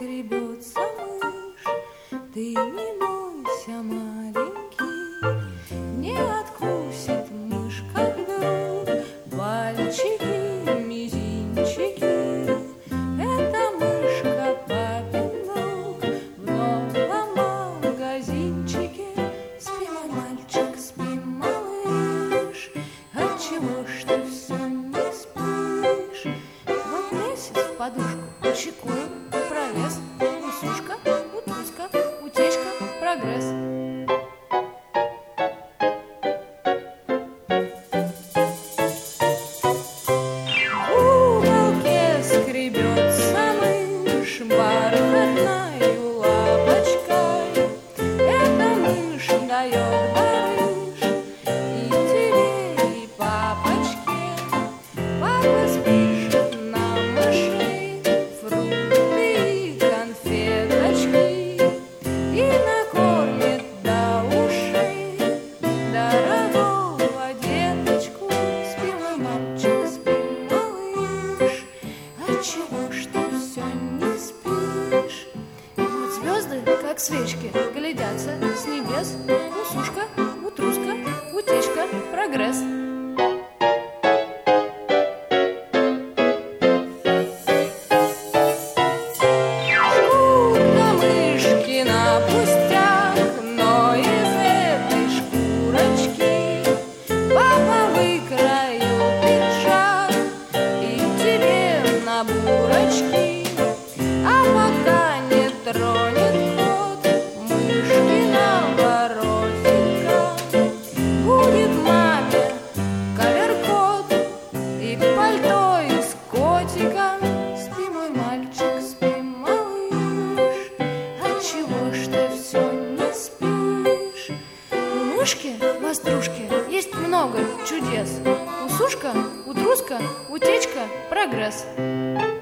скребется мышь, ты не бойся, маленький, не откусит мышка вдруг пальчики, мизинчики. Это мышка папин друг в новом магазинчике. Спи, мой мальчик, спи, малыш, отчего ж ты все не спишь? Вот месяц в подушку щекою пролез, усушка, утуска, утечка, прогресс. В уголке скребется мышь бархатною лапочкой. Эта мышь дает барыш и тебе, и папочке. Папа спишет на мышей фрукты и конфеточки и накормит до ушей дорогого деточку. Спи, мой мальчик, спи, малыш, отчего ж ты все не спишь? Вот звезды, как свечки, глядятся с небес. Усушка, утруска, утечка, прогресс. Шкурка мышки на пустяк, но из этой шкурочки папа выкроил пиджак и тебе на бурочки. А пока не тронет кот мышкина воротника, будет маме ковер-кот и пальто из котика. Спи, мой мальчик, спи, малыш, отчего ж ты все не спишь? У мышки, вострушки, есть много чудес. Усушка, утруска, утечка, прогресс.